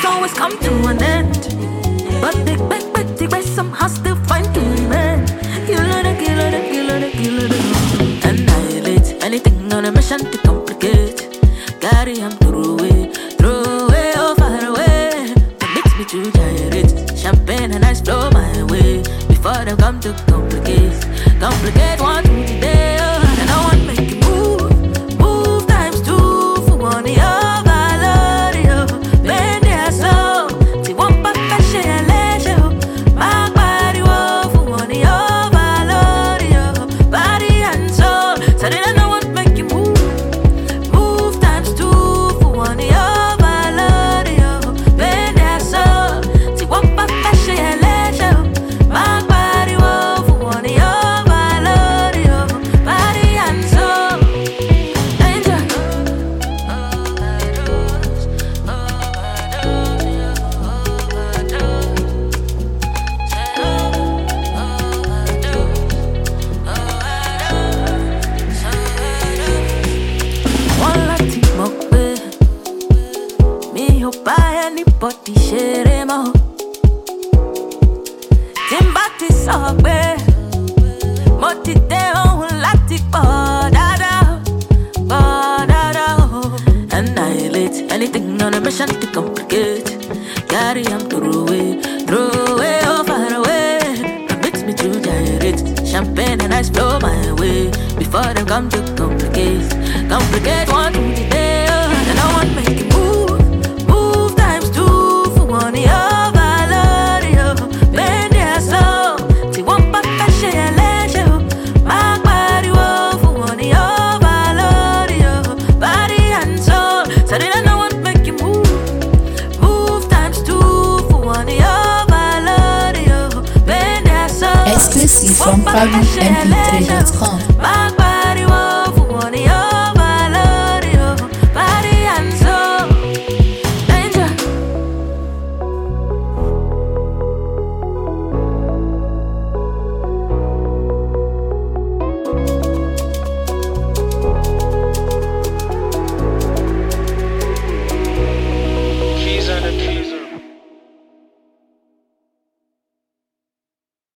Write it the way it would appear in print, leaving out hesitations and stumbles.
always come to an end. But the best somehow still find to remain. Killer. Annihilate anything on a mission to complicate. Carry him through away, oh far away. That makes me to gyrate. Champagne and ice flow my way. Before they come to complicate one to the day. Oh, and I want to make you move times two for one of your valor. Bend their soul, see one back and share leisure. My body for one of your valor, body and soul. So then I want to make you move times two for one of your valor. Bend their soul, see one back and share leisure. My body for one of your valor, body and soul. Danger. One lati mokbe, mi ho buy anybody share mo. Timbati sogbe, mo ti de ohun lati podada. Annihilate anything on a mission to complicate. Carry him through away, oh far away. That makes me to gyrate. Champagne and ice flow my way. Before they come to complicate one to the day. Oh, and I want to make you move times two for one of your valor. Bend their soul, see one back and share leisure. My body for one of your valor, body and soul. So then I want to make you move times two for one of your valor. Bend their soul, Exclusive from PabloMP3.com.